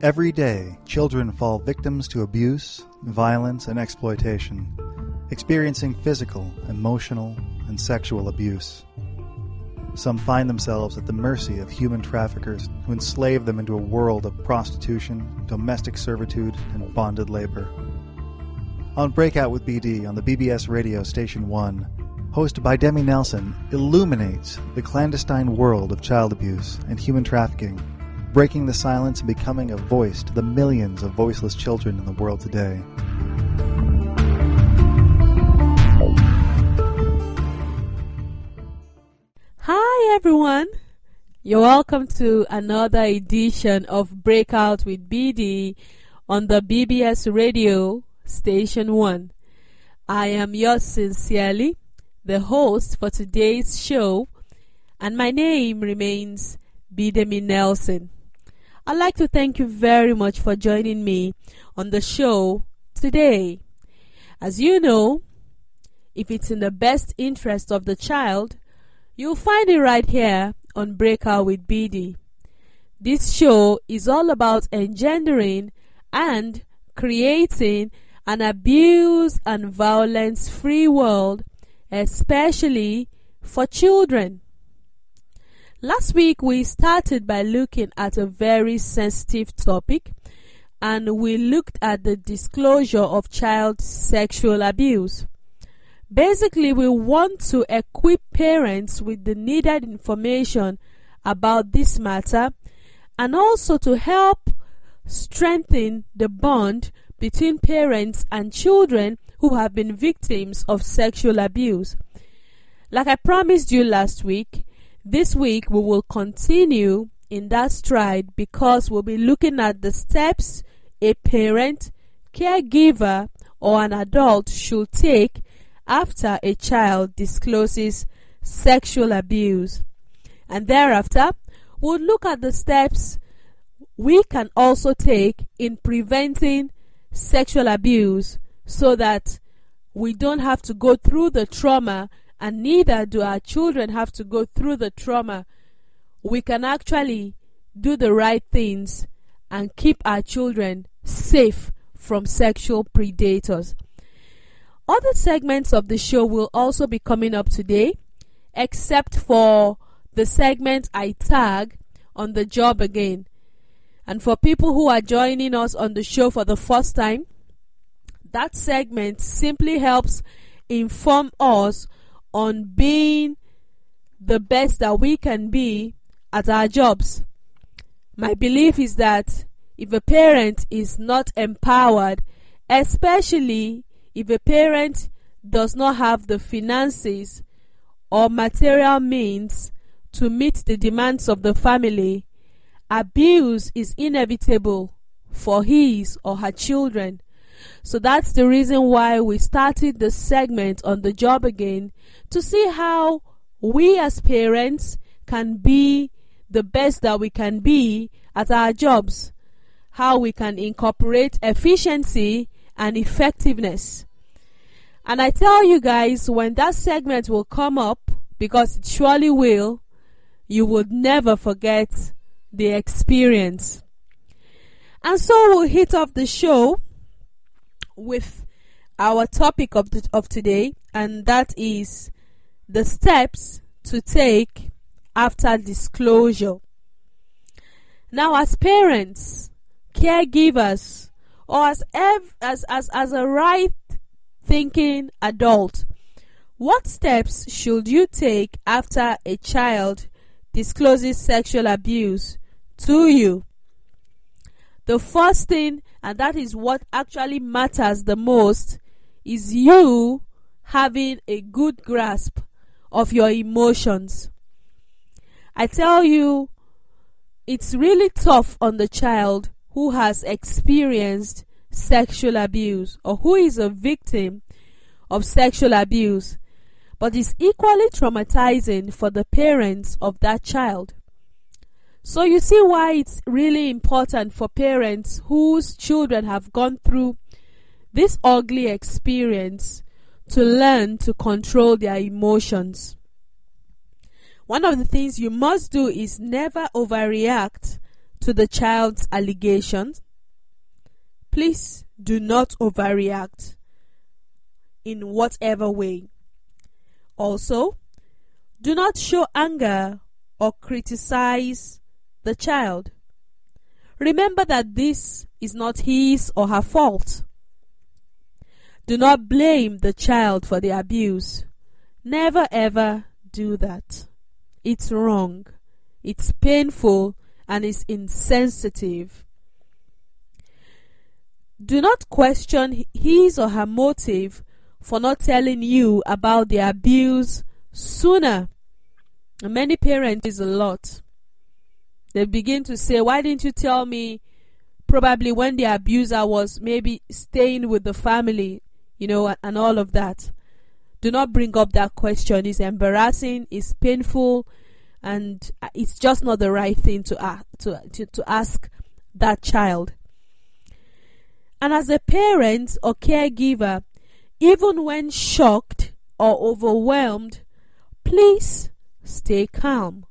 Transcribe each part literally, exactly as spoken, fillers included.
Every day, children fall victims to abuse, violence, and exploitation, experiencing physical, emotional, and sexual abuse. Some find themselves at the mercy of human traffickers who enslave them into a world of prostitution, domestic servitude, and bonded labor. On Breakout with B D on the B B S Radio Station one, host by Demi Nelson illuminates the clandestine world of child abuse and human trafficking, breaking the silence and becoming a voice to the millions of voiceless children in the world today. Hi everyone, you're welcome to another edition of Breakout with B D on the B B S Radio Station one. I am yours sincerely, the host for today's show, and my name remains Bidemi Nelson. I'd like to thank you very much for joining me on the show today. As you know, if it's in the best interest of the child, you'll find it right here on Breakout with B D. This show is all about engendering and creating an abuse and violence-free world, especially for children. Last week we started by looking at a very sensitive topic, and we looked at the disclosure of child sexual abuse. Basically, we want to equip parents with the needed information about this matter and also to help strengthen the bond between parents and children who have been victims of sexual abuse. Like I promised you last week, this week we will continue in that stride because we'll be looking at the steps a parent, caregiver, or an adult should take after a child discloses sexual abuse. And thereafter, we'll look at the steps we can also take in preventing sexual abuse so that we don't have to go through the trauma, and neither do our children have to go through the trauma. We can actually do the right things and keep our children safe from sexual predators. Other segments of the show will also be coming up today, except for the segment I tag on the job again. And for people who are joining us on the show for the first time, that segment simply helps inform us on being the best that we can be at our jobs. My belief is that if a parent is not empowered, especially if a parent does not have the finances or material means to meet the demands of the family, abuse is inevitable for his or her children. So that's the reason why we started the segment on the job again, to see how we as parents can be the best that we can be at our jobs, how we can incorporate efficiency and effectiveness. And I tell you guys, when that segment will come up, because it surely will, you would never forget the experience. And so we'll hit off the show with our topic of the, of today, and that is the steps to take after disclosure. Now, as parents, caregivers, or as ev- as as as a right thinking adult, what steps should you take after a child discloses sexual abuse to you? The first thing, and that is what actually matters the most, is you having a good grasp of your emotions. I tell you, it's really tough on the child who has experienced sexual abuse or who is a victim of sexual abuse, but it's equally traumatizing for the parents of that child. So you see why it's really important for parents whose children have gone through this ugly experience to learn to control their emotions. One of the things you must do is never overreact to the child's allegations. Please do not overreact in whatever way. Also, do not show anger or criticize the child. Remember that this is not his or her fault. Do not blame the child for the abuse. Never ever do that. It's wrong. It's painful and it's insensitive. Do not question his or her motive for not telling you about the abuse sooner. Many parents is a lot. They begin to say, why didn't you tell me probably when the abuser was maybe staying with the family, you know, and all of that. Do not bring up that question. It's embarrassing, it's painful, and it's just not the right thing to, uh, to, to, to ask that child. And as a parent or caregiver, even when shocked or overwhelmed, please stay calm.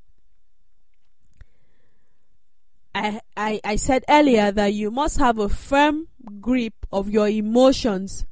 I, I, I said earlier that you must have a firm grip of your emotions.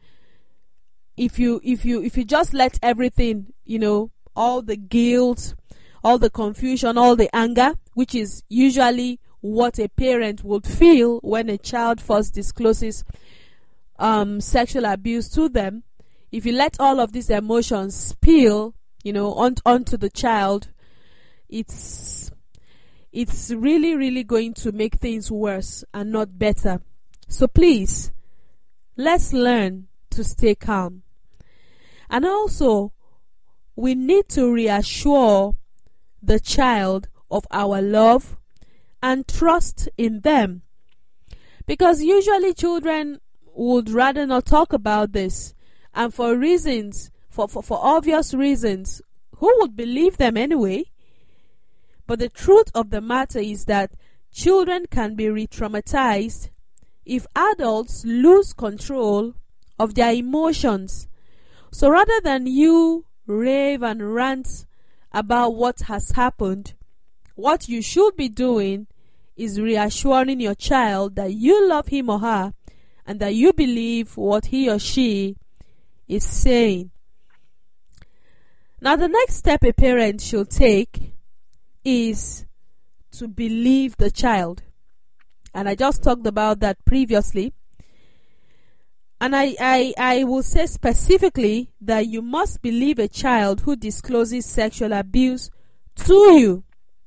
If you if you if you just let everything, you know, all the guilt, all the confusion, all the anger, which is usually what a parent would feel when a child first discloses um, sexual abuse to them, if you let all of these emotions spill, you know, on, onto the child, it's it's really, really going to make things worse and not better. So please, let's learn to stay calm. And also, we need to reassure the child of our love and trust in them. Because usually children would rather not talk about this. And for reasons, for, for, for obvious reasons, who would believe them anyway? But the truth of the matter is that children can be re-traumatized if adults lose control of their emotions. So rather than you rave and rant about what has happened, what you should be doing is reassuring your child that you love him or her and that you believe what he or she is saying. Now, the next step a parent should take is to believe the child. And I just talked about that previously. And I, I, I will say specifically that you must believe a child who discloses sexual abuse to you.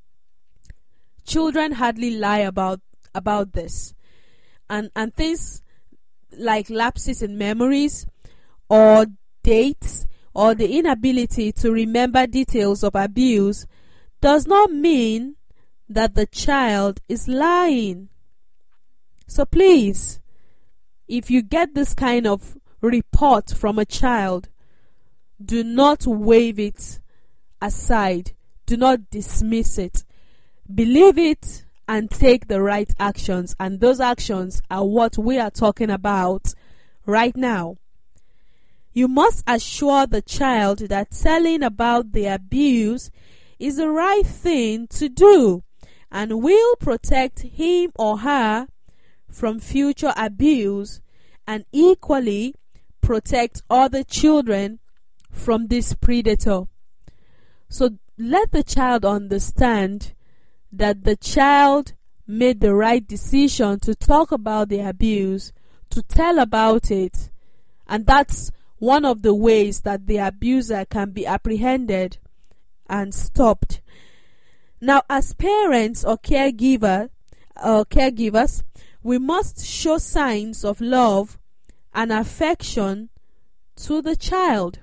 Children hardly lie about about this. And, and things like lapses in memories or dates or the inability to remember details of abuse does not mean that the child is lying. So please, if you get this kind of report from a child, do not wave it aside. Do not dismiss it. Believe it and take the right actions. And those actions are what we are talking about right now. You must assure the child that telling about the abuse is the right thing to do and will protect him or her from future abuse and equally protect other children from this predator. So let the child understand that the child made the right decision to talk about the abuse, to tell about it, and that's one of the ways that the abuser can be apprehended and stopped. Now, as parents or caregiver or caregivers, we must show signs of love and affection to the child.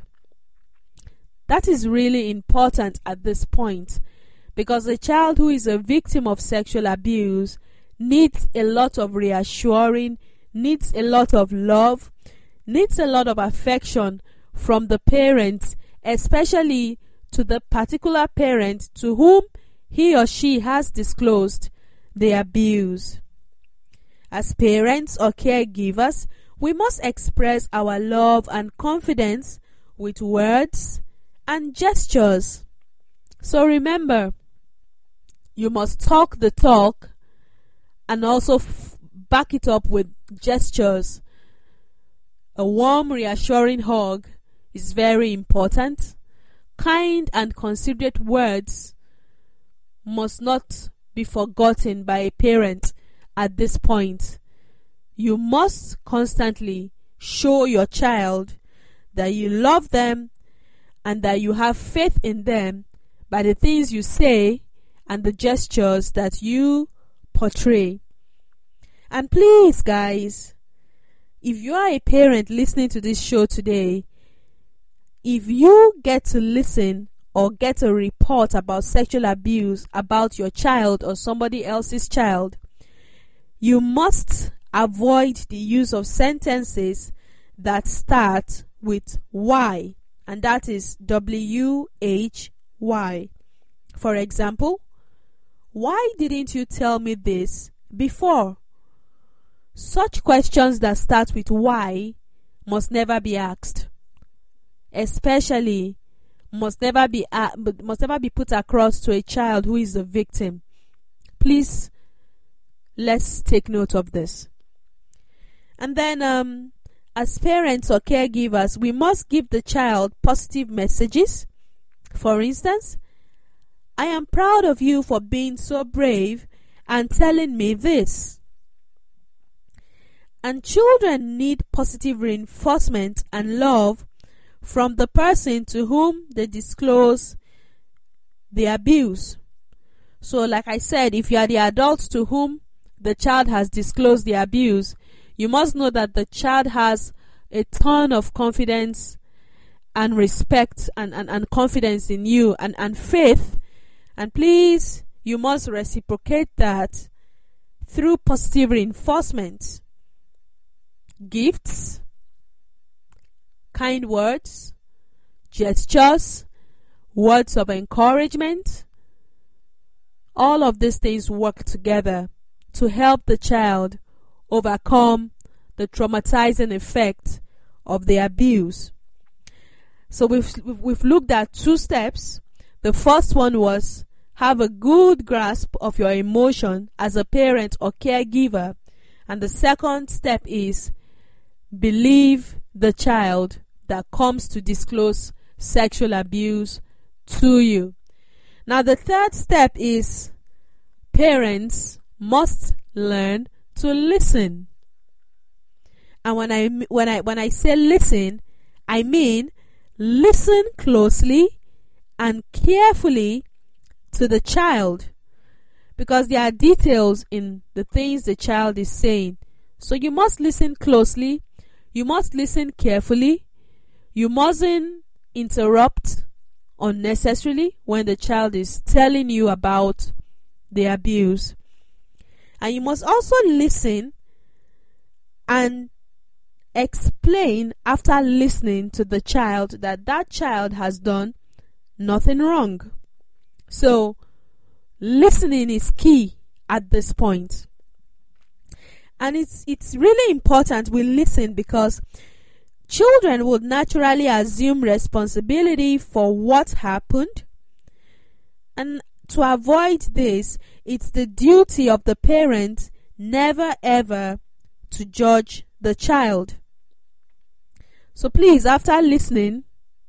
That is really important at this point, because a child who is a victim of sexual abuse needs a lot of reassuring, needs a lot of love, needs a lot of affection from the parents, especially to the particular parent to whom he or she has disclosed the abuse. As parents or caregivers, we must express our love and confidence with words and gestures. So remember, you must talk the talk and also f- back it up with gestures. A warm, reassuring hug is very important. Kind and considerate words must not be forgotten by a parent at this point. You must constantly show your child that you love them and that you have faith in them by the things you say and the gestures that you portray. And please, guys, if you are a parent listening to this show today, if you get to listen or get a report about sexual abuse about your child or somebody else's child, you must avoid the use of sentences that start with why, and that is W H Y. For example, why didn't you tell me this before? Such questions that start with why must never be asked, especially must never be uh, must never be put across to a child who is the victim. Please, let's take note of this. And then um, as parents or caregivers, we must give the child positive messages. For instance, I am proud of you for being so brave and telling me this. And children need positive reinforcement and love from the person to whom they disclose the abuse. So like I said, if you are the adult to whom the child has disclosed the abuse, you must know that the child has a ton of confidence and respect and, and, and confidence in you and, and faith. And please, you must reciprocate that through positive reinforcement. Gifts, kind words, gestures, words of encouragement. All of these things work together to help the child overcome the traumatizing effect of the abuse. So we've, we've looked at two steps. The first one was have a good grasp of your emotion as a parent or caregiver. And the second step is believe the child that comes to disclose sexual abuse to you. Now the third step is parents must learn to listen. And when I when I when I say listen, I mean listen closely and carefully to the child, because there are details in the things the child is saying. So you must listen closely, you must listen carefully, you mustn't interrupt unnecessarily when the child is telling you about the abuse. And you must also listen and explain after listening to the child that that child has done nothing wrong. So listening is key at this point. And it's it's really important we listen, because children would naturally assume responsibility for what happened. And to avoid this, it's the duty of the parent never ever to judge the child. So please, after listening,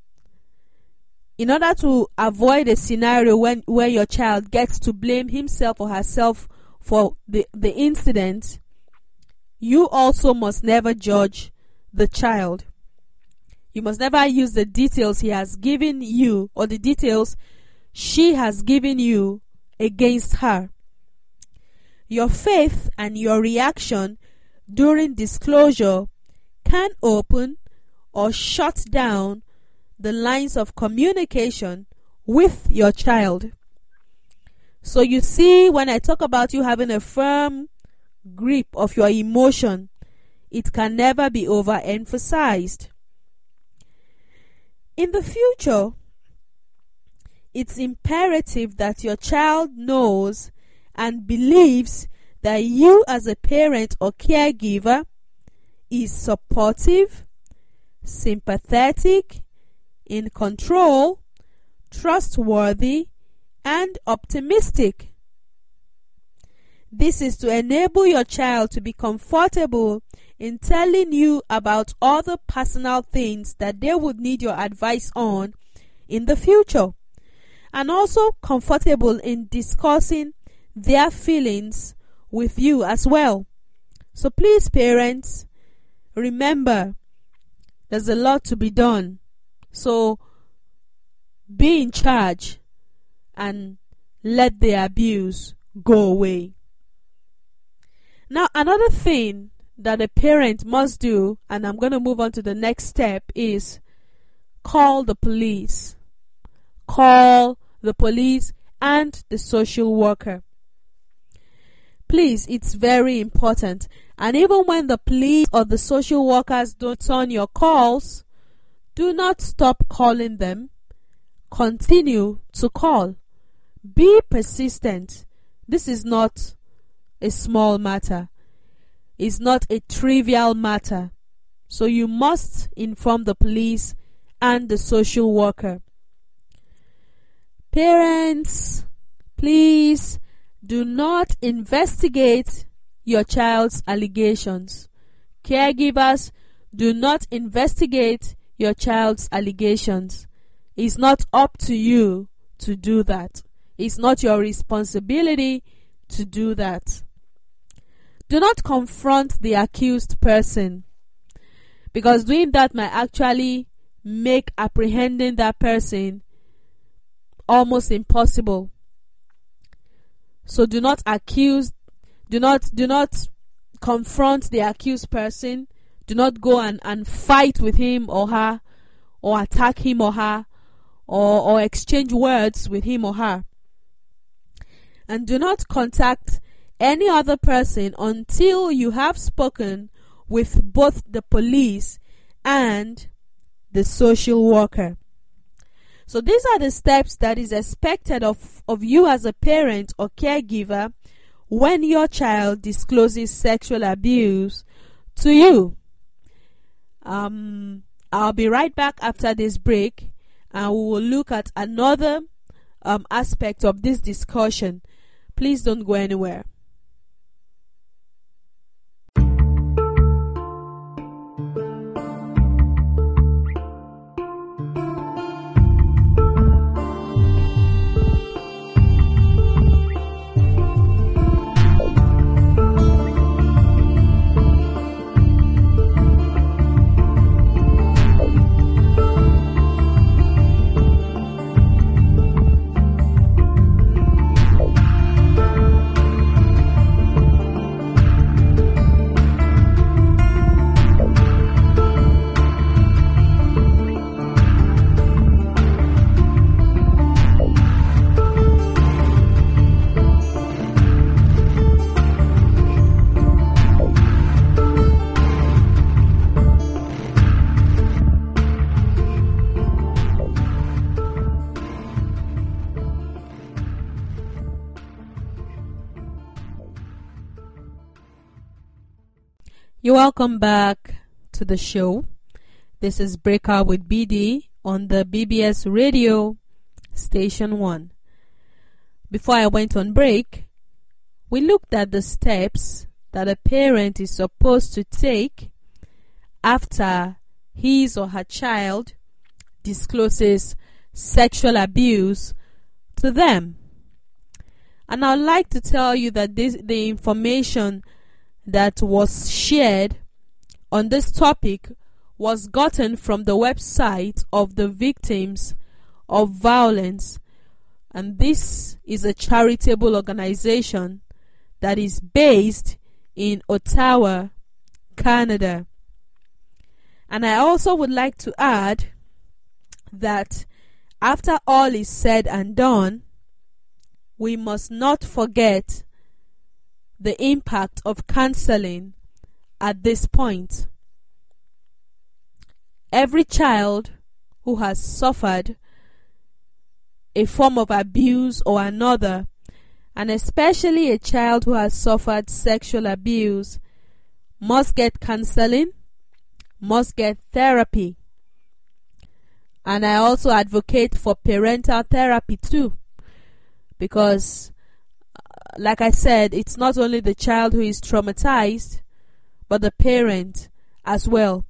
in order to avoid a scenario when where your child gets to blame himself or herself for the, the incident, you also must never judge the child. You must never use the details he has given you or the details she has given you against her. Your faith and your reaction during disclosure can open or shut down the lines of communication with your child. So you see, when I talk about you having a firm grip of your emotion, it can never be overemphasized. In the future, it's imperative that your child knows and believes that you as a parent or caregiver is supportive, sympathetic, in control, trustworthy, and optimistic. This is to enable your child to be comfortable in telling you about other personal things that they would need your advice on in the future, and also comfortable in discussing their feelings with you as well. So please, parents, remember, there's a lot to be done. So be in charge and let the abuse go away. Now, another thing that a parent must do, and I'm going to move on to the next step, is call the police. Call the police and the social worker. Please, it's very important. And even when the police or the social workers don't turn your calls, do not stop calling them. Continue to call. Be persistent. This is not a small matter. It's not a trivial matter. So you must inform the police and the social worker. Parents, please do not investigate your child's allegations. Caregivers, do not investigate your child's allegations. It's not up to you to do that. It's not your responsibility to do that. Do not confront the accused person, because doing that might actually make apprehending that person almost impossible. So do not accuse, do not do not confront the accused person. Do not go and, and fight with him or her, or attack him or her, or, or exchange words with him or her. And do not contact any other person until you have spoken with both the police and the social worker. So these are the steps that is expected of, of you as a parent or caregiver when your child discloses sexual abuse to you. Um, I'll be right back after this break, and we will look at another um, aspect of this discussion. Please don't go anywhere. You're welcome back to the show. This is Breakout with B D on the B B S Radio Station one. Before I went on break, we looked at the steps that a parent is supposed to take after his or her child discloses sexual abuse to them. And I'd like to tell you that this, the information that was shared on this topic was gotten from the website of the Victims of Violence, and this is a charitable organization that is based in Ottawa, Canada. And I also would like to add that after all is said and done, we must not forget the impact of counseling at this point. Every child who has suffered a form of abuse or another, and especially a child who has suffered sexual abuse, must get counseling, must get therapy. And I also advocate for parental therapy too, because like I said, it's not only the child who is traumatized, but the parent as well.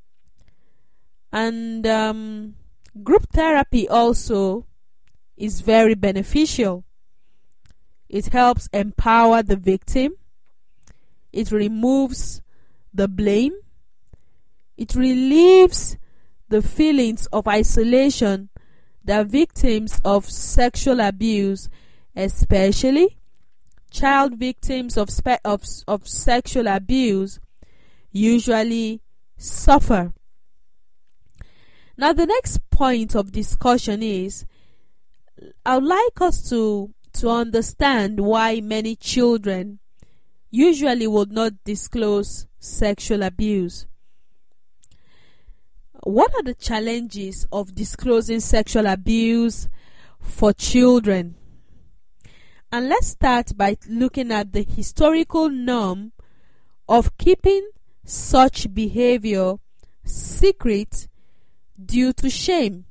And um, group therapy also is very beneficial. It helps empower the victim. It removes the blame. It relieves the feelings of isolation that victims of sexual abuse, especially child victims of, spe- of, of sexual abuse, usually suffer. Now, the next point of discussion is, I would like us to, to understand why many children usually would not disclose sexual abuse. What are the challenges of disclosing sexual abuse for children? And let's start by looking at the historical norm of keeping such behavior secret due to shame.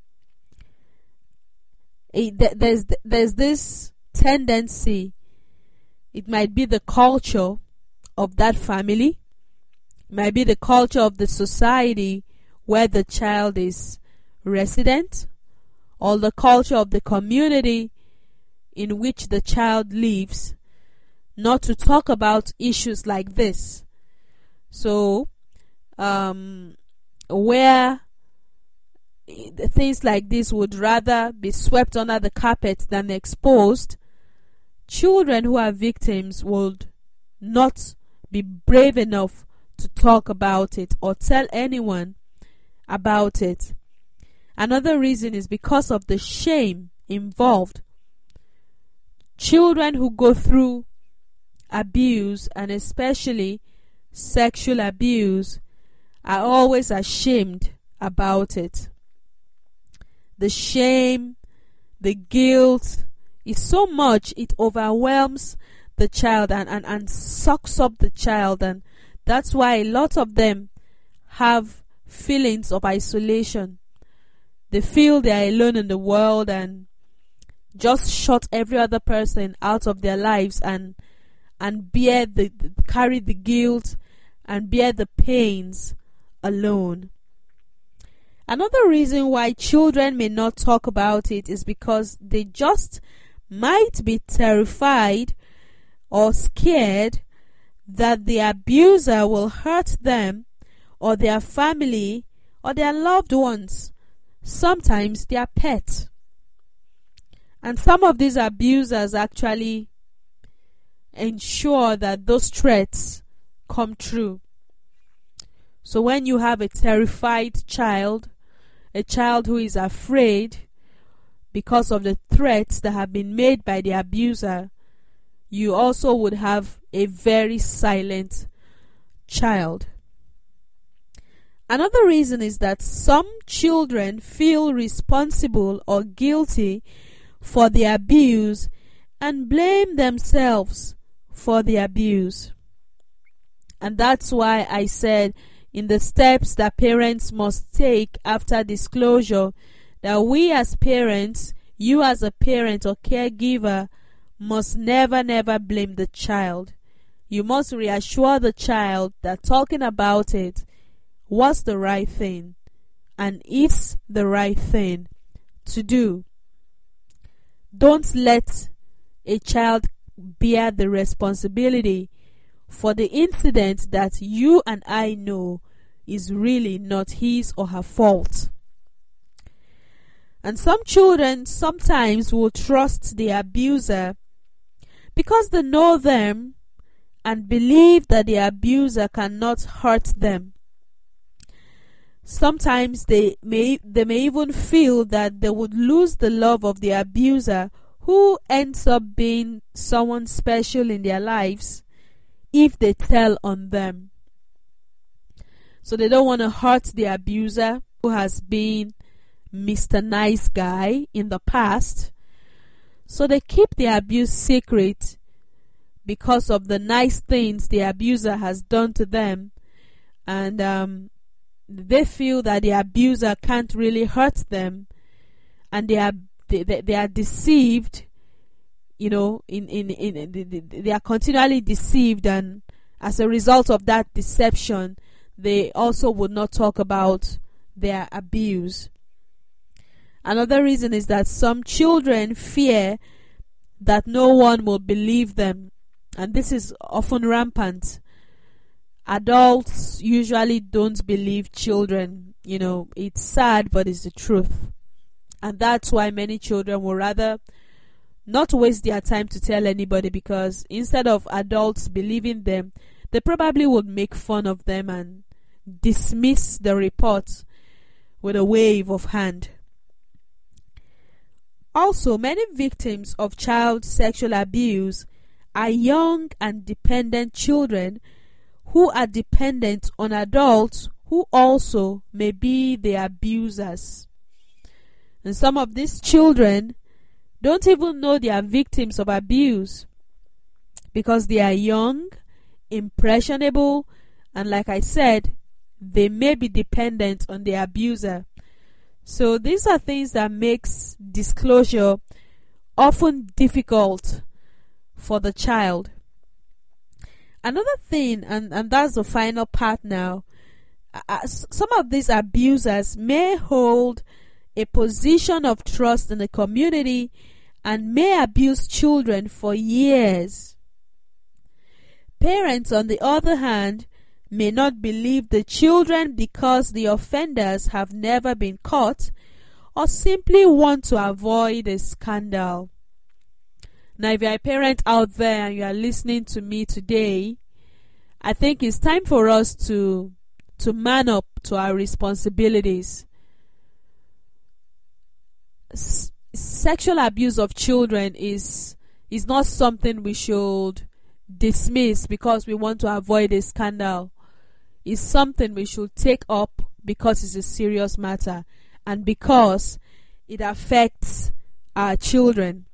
There's, there's this tendency, it might be the culture of that family, it might be the culture of the society where the child is resident, or the culture of the community in which the child lives, not to talk about issues like this. So, um, where things like this would rather be swept under the carpet than exposed, children who are victims would not be brave enough to talk about it or tell anyone about it. Another reason is because of the shame involved. Children who go through abuse, and especially sexual abuse, are always ashamed about it. The shame, the guilt is so much, it overwhelms the child and, and, and sucks up the child, and that's why a lot of them have feelings of isolation. They feel they are alone in the world and just shut every other person out of their lives and and bear the, the carry the guilt and bear the pains alone. Another reason why children may not talk about it is because they just might be terrified or scared that the abuser will hurt them or their family or their loved ones, sometimes their pet. And some of these abusers actually ensure that those threats come true. So when you have a terrified child, a child who is afraid because of the threats that have been made by the abuser, you also would have a very silent child. Another reason is that some children feel responsible or guilty for the abuse and blame themselves for the abuse. And that's why I said in the steps that parents must take after disclosure, that we as parents, you as a parent or caregiver, must never never blame the child. You must reassure the child that talking about it was the right thing and is the right thing to do. Don't let a child bear the responsibility for the incident that you and I know is really not his or her fault. And some children sometimes will trust the abuser because they know them and believe that the abuser cannot hurt them. Sometimes they may they may even feel that they would lose the love of the abuser, who ends up being someone special in their lives, if they tell on them. So they don't want to hurt the abuser, who has been Mister Nice Guy in the past. So they keep the abuse secret because of the nice things the abuser has done to them, and um, they feel that the abuser can't really hurt them, and they are they, they, they are deceived you know, in, in, in, in they are continually deceived, and as a result of that deception, they also would not talk about their abuse. Another reason is that some children fear that no one will believe them, and this is often rampant. Adults usually don't believe children. You know, it's sad, but it's the truth. And that's why many children will rather not waste their time to tell anybody, because instead of adults believing them, they probably would make fun of them and dismiss the report with a wave of hand. Also, many victims of child sexual abuse are young and dependent children who are dependent on adults who also may be the abusers. And some of these children don't even know they are victims of abuse because they are young, impressionable, and like I said, they may be dependent on the abuser. So these are things that makes disclosure often difficult for the child. Another thing, and, and that's the final part now, uh, some of these abusers may hold a position of trust in the community and may abuse children for years. Parents, on the other hand, may not believe the children because the offenders have never been caught or simply want to avoid a scandal. Now, if you're a parent out there and you are listening to me today, I think it's time for us to, to man up to our responsibilities. S- sexual abuse of children is, is not something we should dismiss because we want to avoid a scandal. Is something we should take up because it's a serious matter and because it affects our children.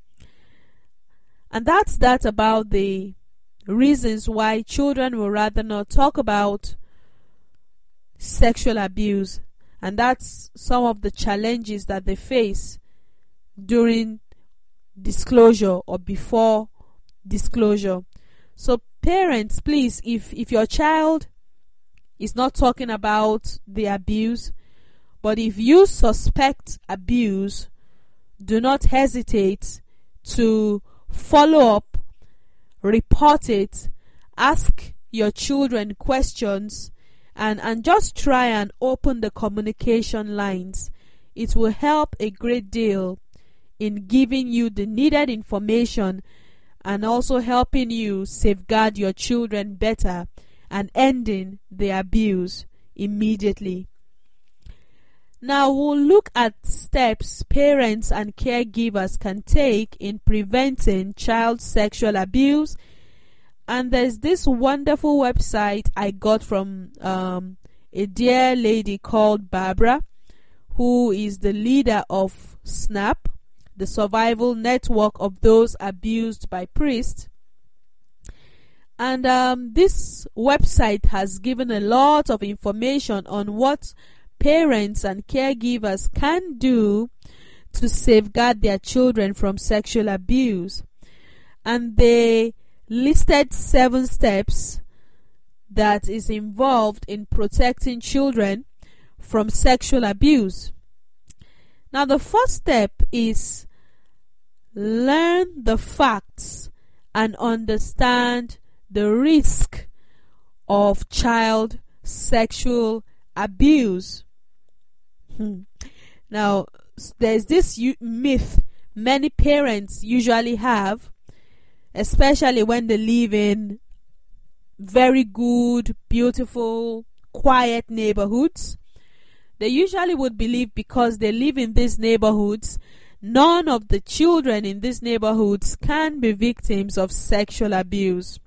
And that's that about the reasons why children will rather not talk about sexual abuse, and that's some of the challenges that they face during disclosure or before disclosure. So parents, please, if, if your child is not talking about the abuse, but if you suspect abuse, do not hesitate to follow up, report it, ask your children questions, and, and just try and open the communication lines. It will help a great deal in giving you the needed information and also helping you safeguard your children better and ending the abuse immediately. Now we'll look at steps parents and caregivers can take in preventing child sexual abuse. And there's this wonderful website I got from um, a dear lady called Barbara, who is the leader of SNAP, the Survival Network of Those Abused by Priests. And um, this website has given a lot of information on what parents and caregivers can do to safeguard their children from sexual abuse. And they listed seven steps that is involved in protecting children from sexual abuse. Now, the first step is learn the facts and understand the risk of child sexual abuse. Hmm. Now, there's this u- myth many parents usually have, especially when they live in very good, beautiful, quiet neighborhoods. They usually would believe because they live in these neighborhoods, none of the children in these neighborhoods can be victims of sexual abuse.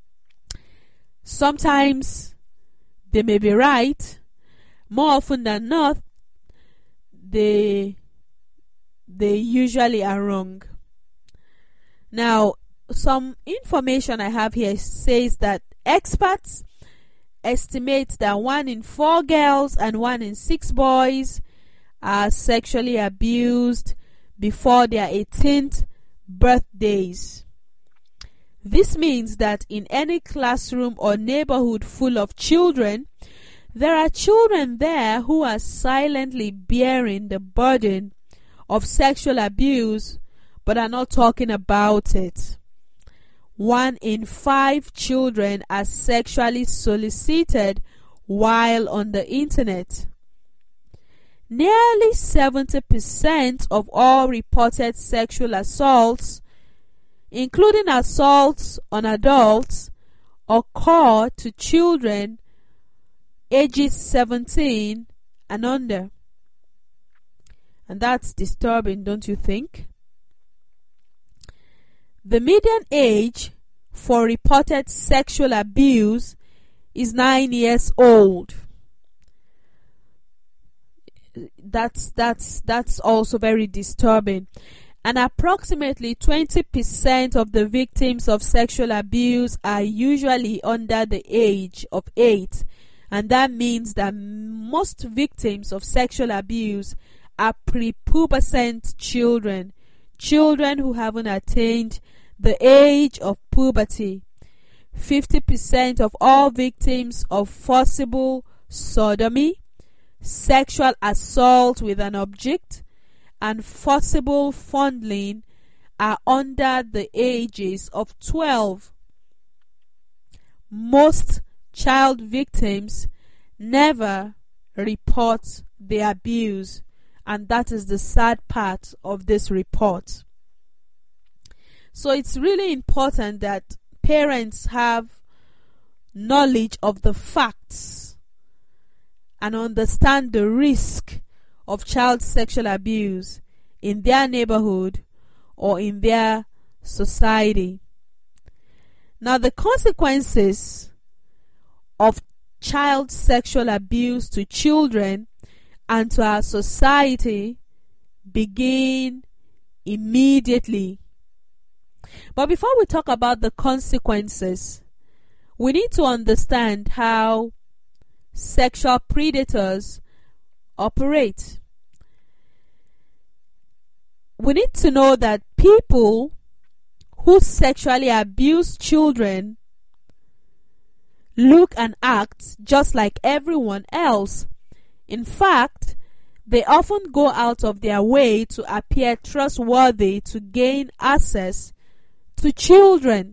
Sometimes they may be right. More often than not, they, they usually are wrong. Now, some information I have here says that experts estimate that one in four girls and one in six boys are sexually abused before their eighteenth birthdays. This means that in any classroom or neighborhood full of children, there are children there who are silently bearing the burden of sexual abuse but are not talking about it. One in five children are sexually solicited while on the internet. Nearly seventy percent of all reported sexual assaults, including assaults on adults, occur to children ages seventeen and under. And that's disturbing, don't you think? The median age for reported sexual abuse is nine years old. That's that's that's also very disturbing. And approximately twenty percent of the victims of sexual abuse are usually under the age of eight. And that means that most victims of sexual abuse are prepubescent children, children who haven't attained the age of puberty. fifty percent of all victims of forcible sodomy, sexual assault with an object, and forcible fondling are under the ages of twelve. Most child victims never report the abuse, and that is the sad part of this report. So it's really important that parents have knowledge of the facts and understand the risk of child sexual abuse in their neighborhood or in their society. Now, the consequences of child sexual abuse to children and to our society begin immediately. But before we talk about the consequences, we need to understand how sexual predators operate. We need to know that people who sexually abuse children look and act just like everyone else. In fact, they often go out of their way to appear trustworthy to gain access to children.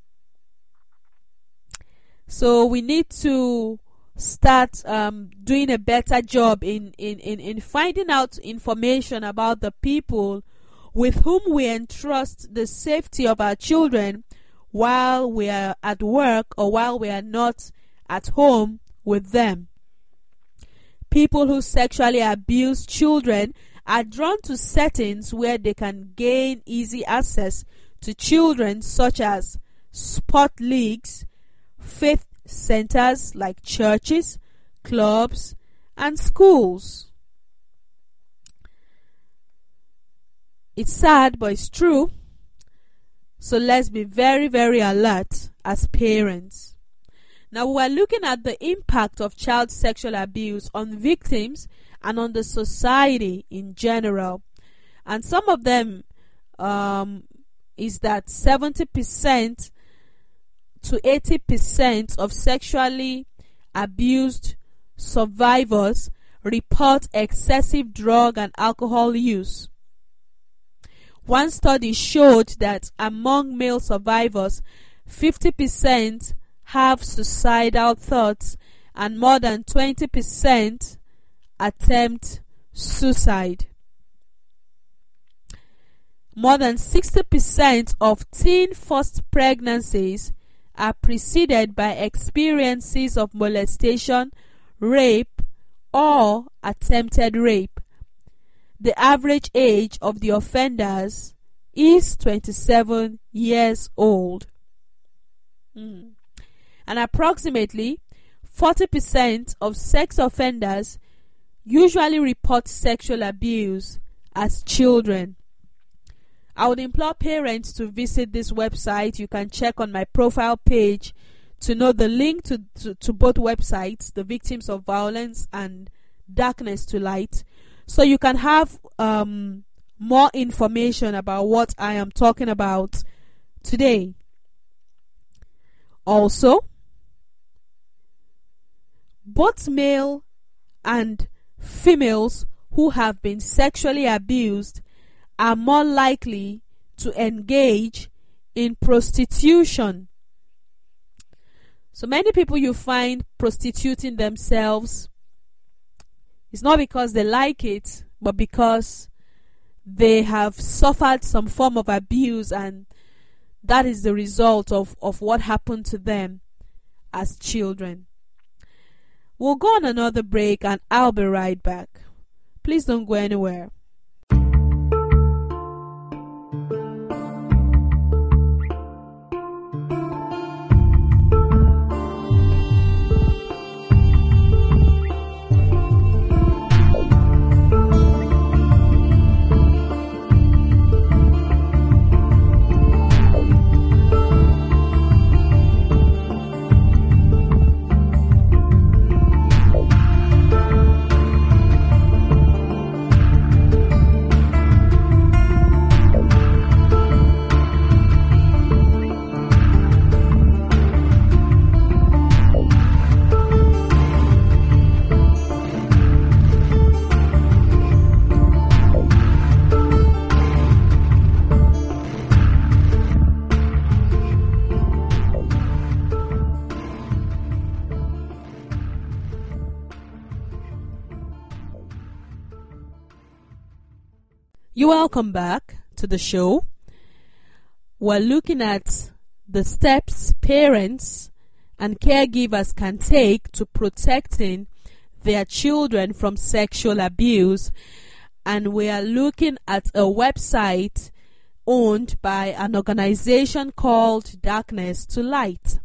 So we need to start um, doing a better job in, in, in, in finding out information about the people with whom we entrust the safety of our children while we are at work or while we are not at home with them. People who sexually abuse children are drawn to settings where they can gain easy access to children, such as sport leagues, faith centers like churches, clubs, and schools. It's sad, but it's true. So let's be very, very alert as parents. Now, we are looking at the impact of child sexual abuse on victims and on the society in general. And some of them um, is that seventy percent to eighty percent of sexually abused survivors report excessive drug and alcohol use. One study showed that among male survivors, fifty percent have suicidal thoughts and more than twenty percent attempt suicide. More than sixty percent of teen first pregnancies are preceded by experiences of molestation, rape, or attempted rape. The average age of the offenders is twenty-seven years old. Mm. And approximately forty percent of sex offenders usually report sexual abuse as children. I would implore parents to visit this website. You can check on my profile page to know the link to, to, to both websites, the Victims of Violence and Darkness to Light, so you can have um, more information about what I am talking about today. Also, both male and females who have been sexually abused are more likely to engage in prostitution. So many people you find prostituting themselves, it's not because they like it, but because they have suffered some form of abuse, and that is the result of, of what happened to them as children. We'll go on another break and I'll be right back. Please don't go anywhere. You're welcome back to the show. We're looking at the steps parents and caregivers can take to protecting their children from sexual abuse, and we are looking at a website owned by an organization called Darkness to Light.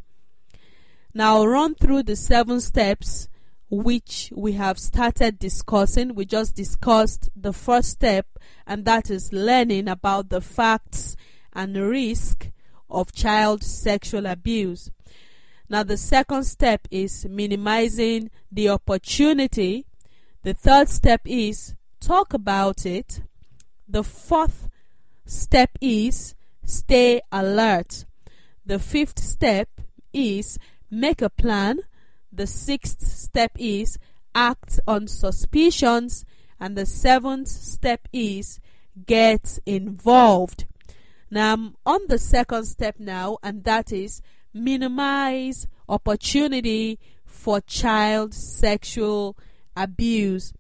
Now I'll run through the seven steps which we have started discussing. We just discussed the first step, and that is learning about the facts and risk of child sexual abuse. Now the second step is minimizing the opportunity. The third step is talk about it. The fourth step is stay alert. The fifth step is make a plan. The sixth step is act on suspicions, and the seventh step is get involved. Now I'm on the second step now, and that is minimize opportunity for child sexual abuse.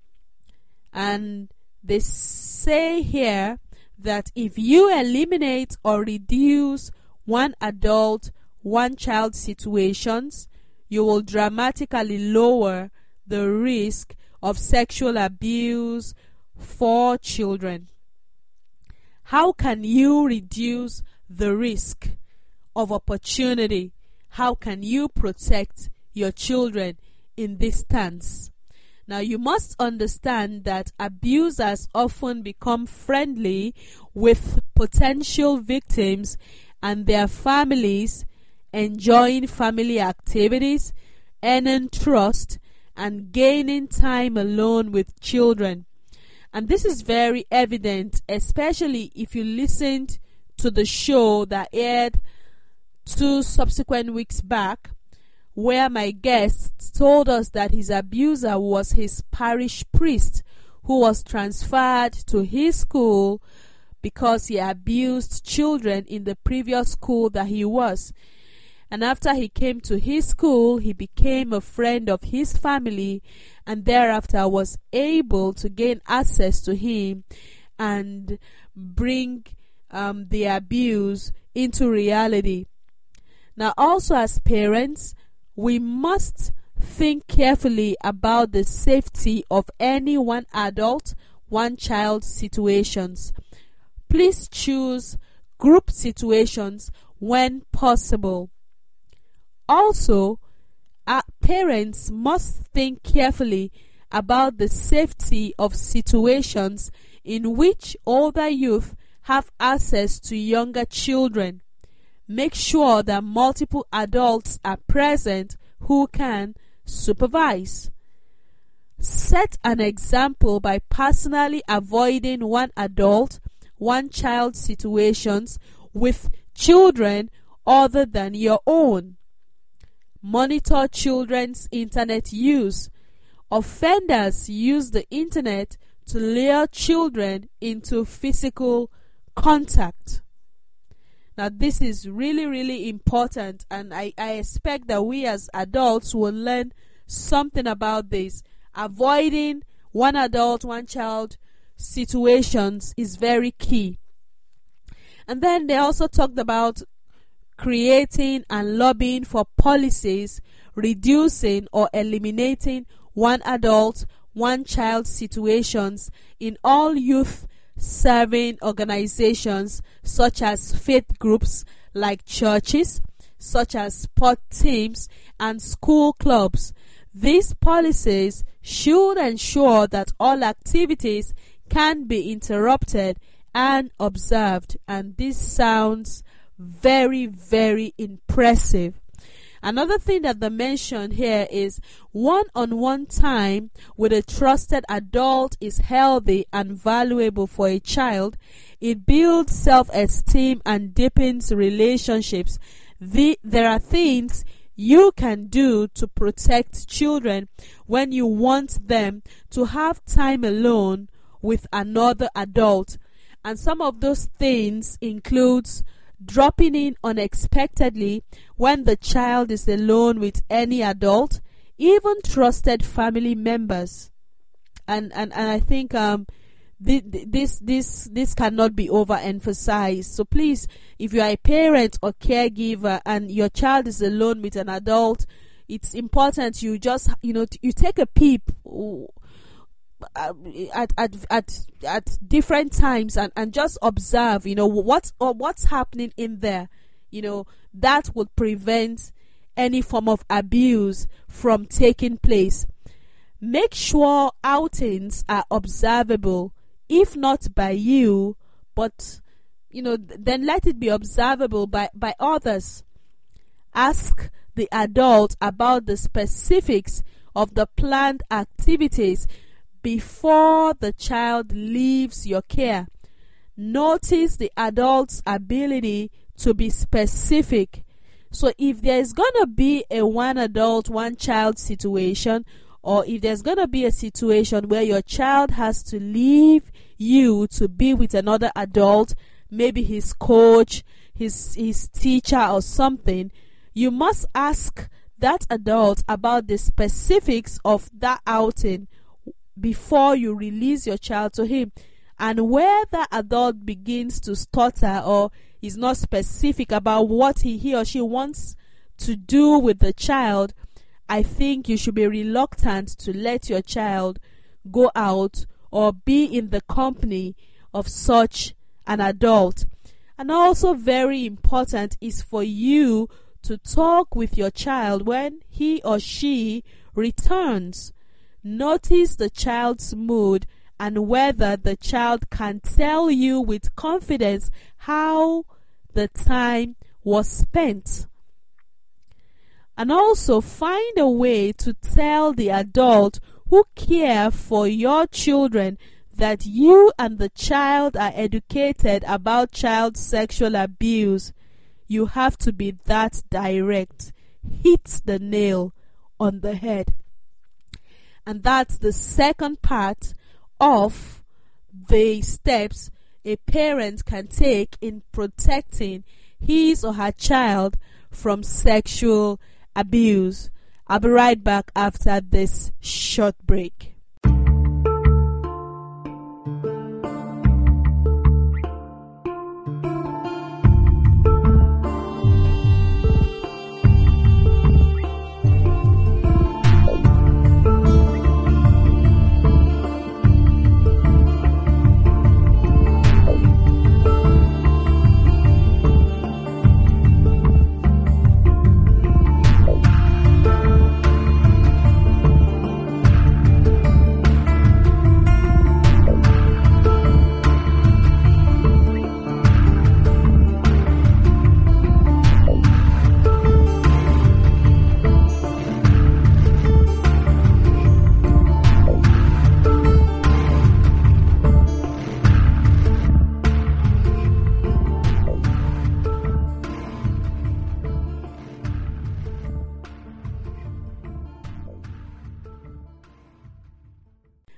And they say here that if you eliminate or reduce one adult, one child situations, you will dramatically lower the risk of sexual abuse for children. How can you reduce the risk of opportunity? How can you protect your children in this stance? Now you must understand that abusers often become friendly with potential victims and their families, enjoying family activities, earning trust, and gaining time alone with children. And this is very evident, especially if you listened to the show that aired two subsequent weeks back, where my guest told us that his abuser was his parish priest, who was transferred to his school because he abused children in the previous school that he was. And after he came to his school, he became a friend of his family, and thereafter was able to gain access to him and bring um, the abuse into reality. Now also, as parents, we must think carefully about the safety of any one adult, one child situations. Please choose group situations when possible. Also, our parents must think carefully about the safety of situations in which older youth have access to younger children. Make sure that multiple adults are present who can supervise. Set an example by personally avoiding one adult one-child situations with children other than your own. Monitor children's internet use. Offenders use the internet to lure children into physical contact. Now, this is really, really important, and I, I expect that we as adults will learn something about this. Avoiding one adult, one child situations is very key. And then they also talked about creating and lobbying for policies reducing or eliminating one adult, one child situations in all youth serving organizations such as faith groups like churches, such as sport teams and school clubs. These policies should ensure that all activities can be interrupted and observed, and this sounds very, very impressive. Another thing that they mentioned here is one-on-one time with a trusted adult is healthy and valuable for a child. It builds self-esteem and deepens relationships. The, there are things you can do to protect children when you want them to have time alone with another adult. And some of those things includes dropping in unexpectedly when the child is alone with any adult, even trusted family members. And and, and I think um th- th- this this this cannot be overemphasized. So please, if you are a parent or caregiver and your child is alone with an adult, it's important you just you know you take a peep at at at at different times and, and just observe, you know, what or what's happening in there. You know, that would prevent any form of abuse from taking place. Make sure outings are observable, if not by you, but you know, then let it be observable by, by others. Ask the adult about the specifics of the planned activities before the child leaves your care. Notice the adult's ability to be specific. So if there is going to be a one adult, one child situation, or if there's going to be a situation where your child has to leave you to be with another adult, maybe his coach, his, his teacher or something, you must ask that adult about the specifics of that outing before you release your child to him. And where the adult begins to stutter or is not specific about what he, he or she wants to do with the child, I think you should be reluctant to let your child go out or be in the company of such an adult. And also very important is for you to talk with your child when he or she returns. Notice the child's mood and whether the child can tell you with confidence how the time was spent. And also find a way to tell the adult who care for your children that you and the child are educated about child sexual abuse. You have to be that direct. Hit the nail on the head. And that's the second part of the steps a parent can take in protecting his or her child from sexual abuse. I'll be right back after this short break.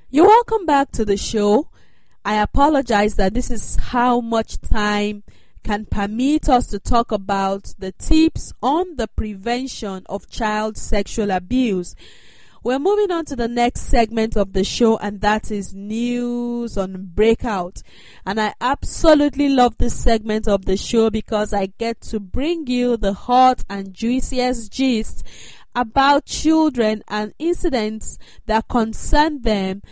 You're welcome back to the show. I apologize that this is how much time can permit us to talk about the tips on the prevention of child sexual abuse. We're moving on to the next segment of the show, and that is News on Breakout. And I absolutely love this segment of the show because I get to bring you the hot and juiciest gist about children and incidents that concern them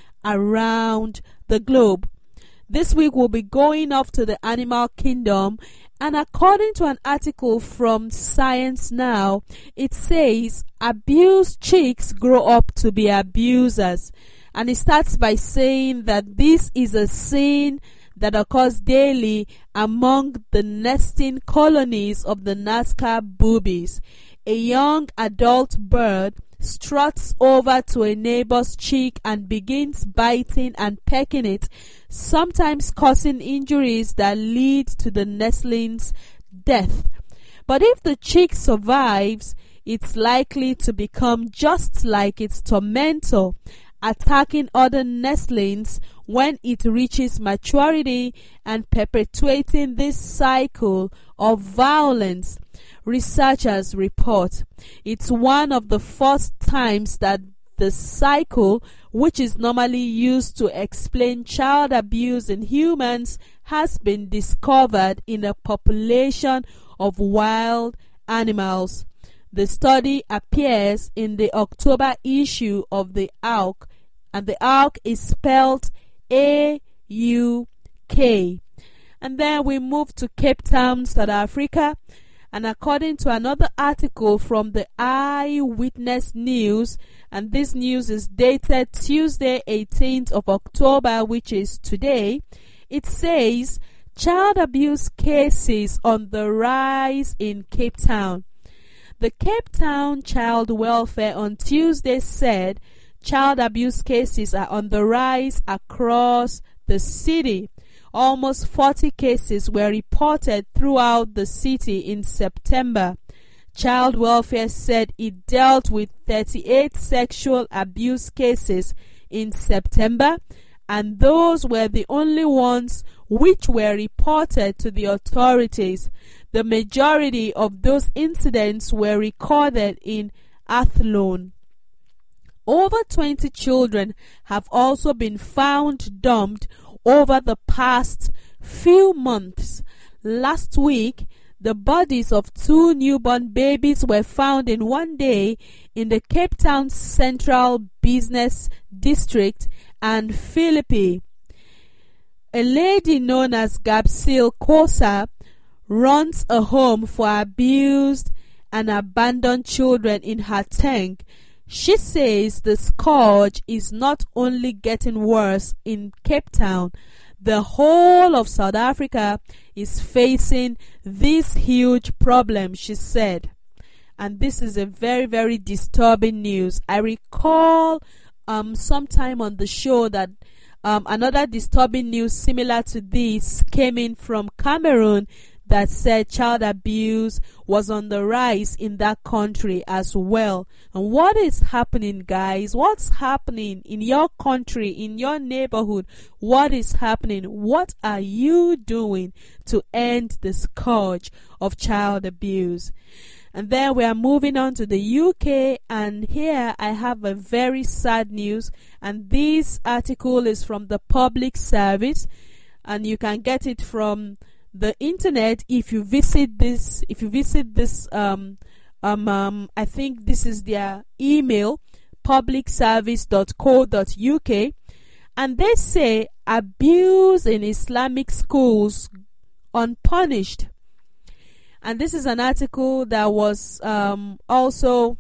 around the globe. This week we'll be going off to the animal kingdom, and according to an article from Science Now, it says abused chicks grow up to be abusers. And it starts by saying that this is a scene that occurs daily among the nesting colonies of the Nazca boobies. A young adult bird struts over to a neighbor's chick and begins biting and pecking it, sometimes causing injuries that lead to the nestling's death. But if the chick survives, it's likely to become just like its tormentor, attacking other nestlings when it reaches maturity and perpetuating this cycle of violence. Researchers report it's one of the first times that the cycle, which is normally used to explain child abuse in humans, has been discovered in a population of wild animals. The study appears in the October issue of the Auk, and the Auk is spelled A U K. And then we move to Cape Town, South Africa. And according to another article from the Eyewitness News, and this news is dated Tuesday eighteenth of October, which is today, it says child abuse cases on the rise in Cape Town. The Cape Town Child Welfare on Tuesday said child abuse cases are on the rise across the city. Almost forty cases were reported throughout the city in September. Child Welfare said it dealt with thirty-eight sexual abuse cases in September, and those were the only ones which were reported to the authorities. The majority of those incidents were recorded in Athlone. Over twenty children have also been found dumped over the past few months. Last week, the bodies of two newborn babies were found in one day in the Cape Town Central Business District and Philippi. A lady known as Gabsil Kosa runs a home for abused and abandoned children in Gauteng. She says the scourge is not only getting worse in Cape Town, the whole of South Africa is facing this huge problem, she said. And this is a very, very disturbing news. I recall um, sometime on the show that um, another disturbing news similar to this came in from Cameroon that said child abuse was on the rise in that country as well. And what is happening, guys? What's happening in your country, in your neighborhood? What is happening? What are you doing to end the scourge of child abuse? And then we are moving on to the U K, and here I have a very sad news, and this article is from the Public Service, and you can get it from the internet if you visit this if you visit this um um, um I think this is their email, public service dot co dot U K, and they say abuse in Islamic schools unpunished. And this is an article that was um also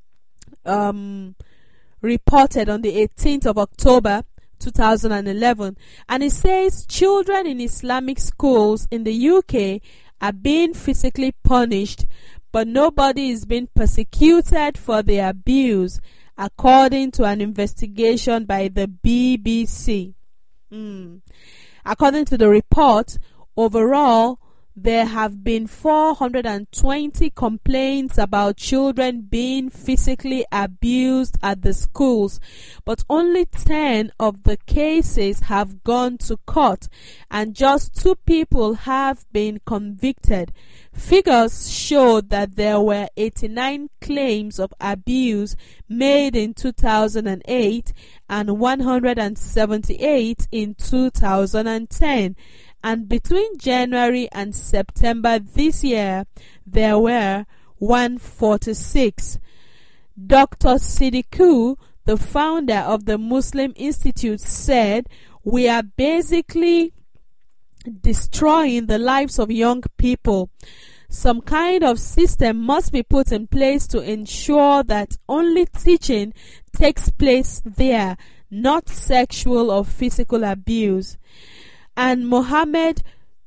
um reported on the eighteenth of October two thousand eleven, and it says children in Islamic schools in the U K are being physically punished, but nobody is being persecuted for the abuse, according to an investigation by the B B C. Mm. According to the report, overall, there have been four hundred twenty complaints about children being physically abused at the schools, but only ten of the cases have gone to court and just two people have been convicted. Figures showed that there were eighty-nine claims of abuse made in two thousand eight and one hundred seventy-eight in two thousand ten. And between January and September this year, there were one hundred forty-six. Doctor Siddiqui, the founder of the Muslim Institute, said, "We are basically destroying the lives of young people. Some kind of system must be put in place to ensure that only teaching takes place there, not sexual or physical abuse." And Mohammed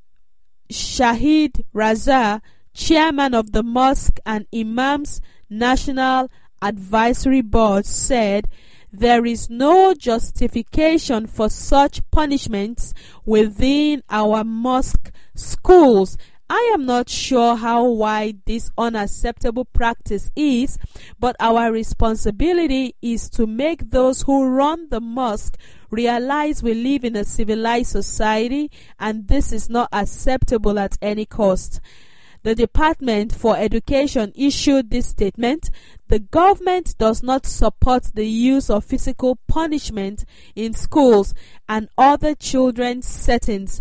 Shahid Raza, chairman of the Mosque and Imams National Advisory Board, said, "There is no justification for such punishments within our mosque schools. I am not sure how wide this unacceptable practice is, but our responsibility is to make those who run the mosque realize we live in a civilized society and this is not acceptable at any cost." The Department for Education issued this statement. The government does not support the use of physical punishment in schools and other children's settings.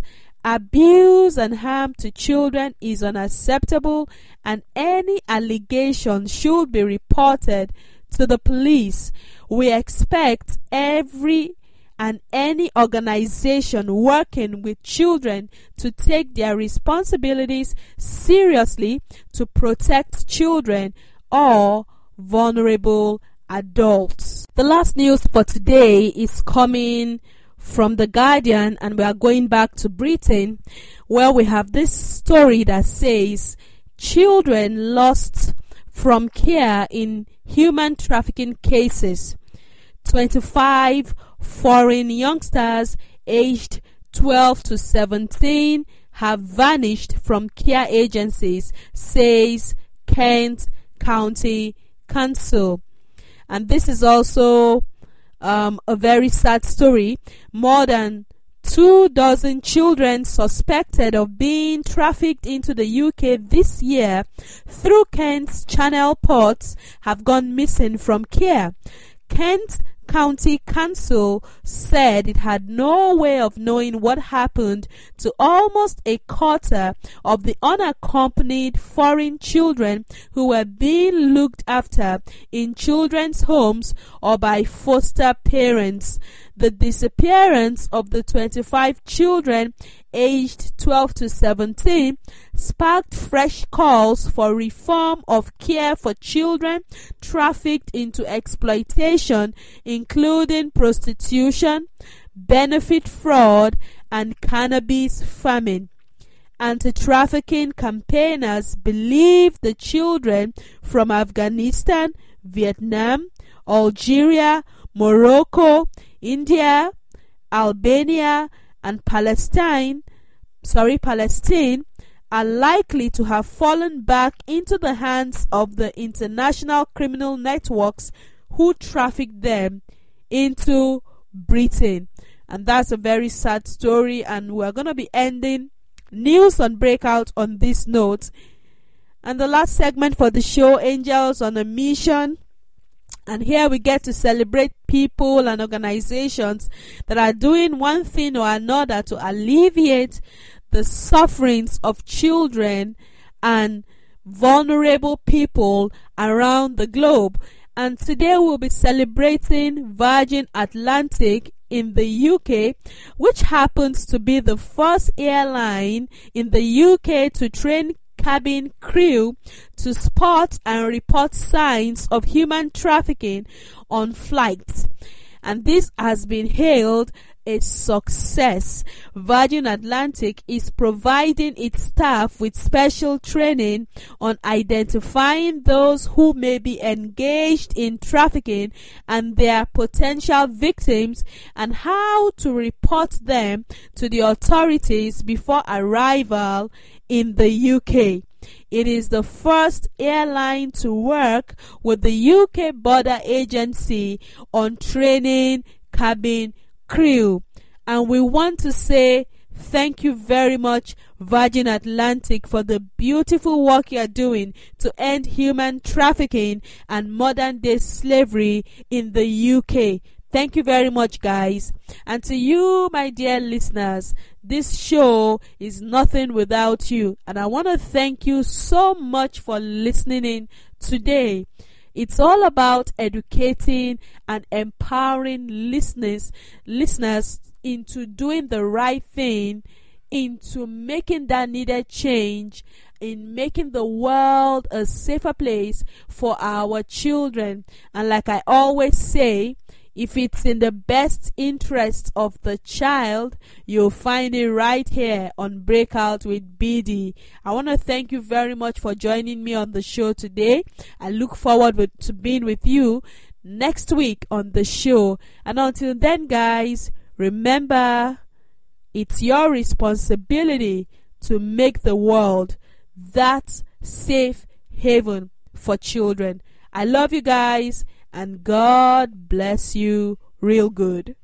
Abuse and harm to children is unacceptable, and any allegation should be reported to the police. We expect every and any organization working with children to take their responsibilities seriously to protect children or vulnerable adults. The last news for today is coming from The Guardian, and we are going back to Britain, where we have this story that says children lost from care in human trafficking cases. twenty-five foreign youngsters aged twelve to seventeen have vanished from care agencies, says Kent County Council. And this is also um, a very sad story. More than two dozen children suspected of being trafficked into the U K this year through Kent's Channel ports have gone missing from care. Kent County Council said it had no way of knowing what happened to almost a quarter of the unaccompanied foreign children who were being looked after in children's homes or by foster parents. The disappearance of the twenty-five children aged twelve to seventeen sparked fresh calls for reform of care for children trafficked into exploitation, including prostitution, benefit fraud, and cannabis farming. Anti-trafficking campaigners believe the children from Afghanistan, Vietnam, Algeria, Morocco, India, Albania, and Palestine, sorry, Palestine, are likely to have fallen back into the hands of the international criminal networks who trafficked them into Britain. And that's a very sad story, and we're going to be ending News on Breakout on this note. And the last segment for the show, Angels on a Mission. And here we get to celebrate people and organizations that are doing one thing or another to alleviate the sufferings of children and vulnerable people around the globe. And today we'll be celebrating Virgin Atlantic in the U K, which happens to be the first airline in the U K to train cabin crew to spot and report signs of human trafficking on flights. And this has been hailed a success. Virgin Atlantic is providing its staff with special training on identifying those who may be engaged in trafficking and their potential victims, and how to report them to the authorities before arrival in the U K. It is the first airline to work with the U K Border Agency on training cabin crew. And we want to say thank you very much, Virgin Atlantic, for the beautiful work you are doing to end human trafficking and modern day slavery in the U K. Thank you very much, guys. And to you, my dear listeners, this show is nothing without you. And I want to thank you so much for listening in today. It's all about educating and empowering listeners, listeners into doing the right thing, into making that needed change, in making the world a safer place for our children. And like I always say, if it's in the best interest of the child, you'll find it right here on Breakout with B D. I want to thank you very much for joining me on the show today. I look forward with, to being with you next week on the show. And until then, guys, remember, it's your responsibility to make the world that safe haven for children. I love you guys. And God bless you real good.